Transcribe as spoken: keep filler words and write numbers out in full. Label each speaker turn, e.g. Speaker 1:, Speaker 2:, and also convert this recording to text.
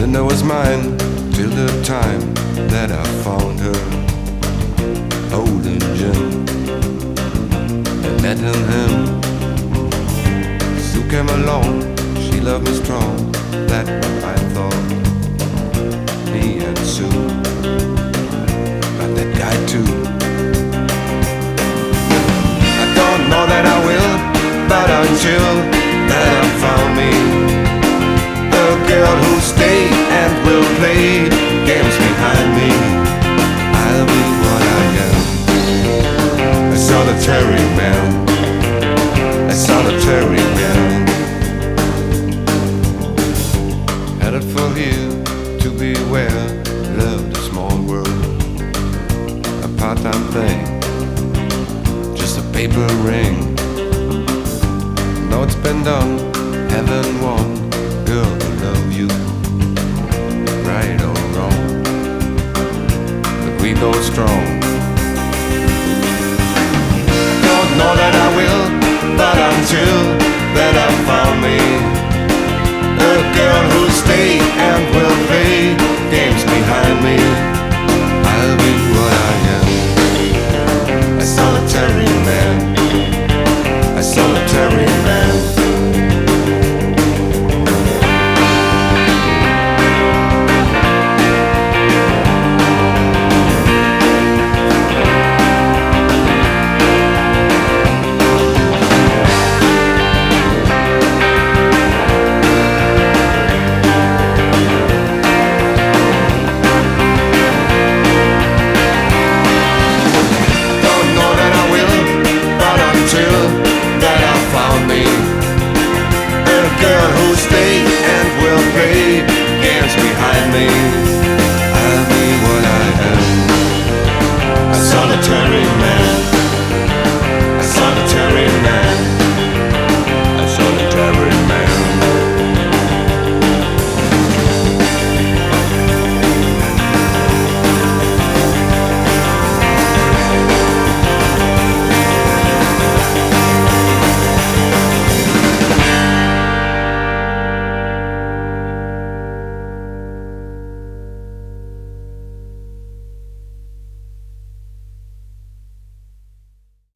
Speaker 1: And I was mine till the time that I found her holding Jim and letting him. Sue came along, she loved me strong. That I thought, me and Sue, but that guy too. I don't know that I will, but until that I found me a girl who'll stay and will play games behind me, I'll be what I am, a solitary man, a solitary man. Headed for you to beware, love the small world, a part-time thing, just a paper ring. No, it's been done, heaven won, girl who love you, right or wrong, but we go strong. Don't know that I will, but until that I found me a girl who'll stay and will play games behind me, I'll be what I am, a solitary man, a solitary man. Girl who'll stay and will play games behind me,